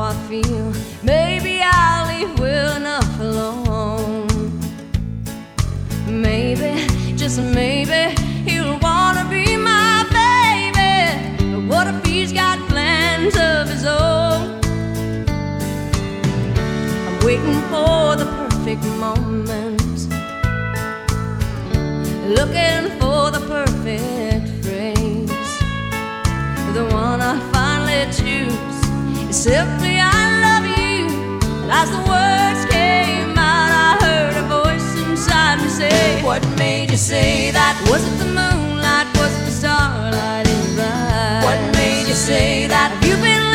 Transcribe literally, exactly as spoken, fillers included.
I feel. Maybe I'll leave well enough alone. Maybe, just maybe, he'll wanna be my baby. But what if he's got plans of his own? I'm waiting for the perfect moment, looking for the perfect phrase. The one I finally choose is simply I love you. And as the words came out, I heard a voice inside me say, what made you say that? Was it the moonlight? Was it the starlight in your eyes? What made you say that? Have you been